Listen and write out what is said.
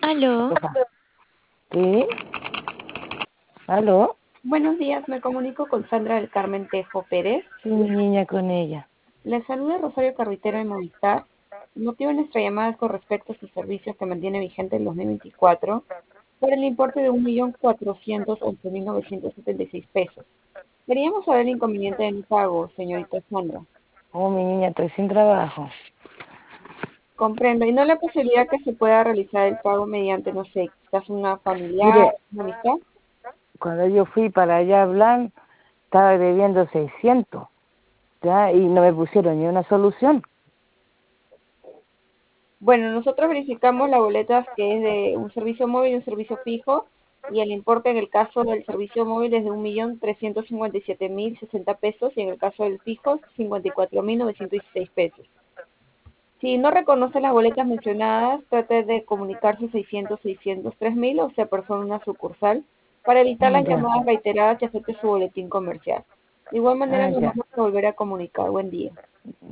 Aló, ¿Sí? ¿Aló? Buenos días, me comunico con Sandra del Carmen Tejo Pérez. Sí, mi niña con ella. Le saluda Rosario Carretero de Movistar. El motivo de nuestra llamada es con respecto a sus servicios que mantiene vigente el 2024 por el importe de 1.411.976 pesos. Queríamos saber el inconveniente de mi pago, señorita Sandra. Oh, mi niña, estoy sin trabajo. Comprendo. ¿Y no la posibilidad que se pueda realizar el pago mediante, no sé, quizás una familiar, Mire, una amistad? cuando yo fui para allá a hablar, estaba debiendo 600, ¿ya? Y no me pusieron ni una solución. Bueno, nosotros verificamos las boletas que es de un servicio móvil y un servicio fijo, y el importe en el caso del servicio móvil es de 1.357.060 pesos y en el caso del fijo 54.916 pesos. Si no reconoce las boletas mencionadas, trate de comunicarse 600-603.000 o sea, persona una sucursal para evitar las Ya, llamadas reiteradas y afecte su boletín comercial. De igual manera, nos ya. vamos a volver a comunicar. Buen día.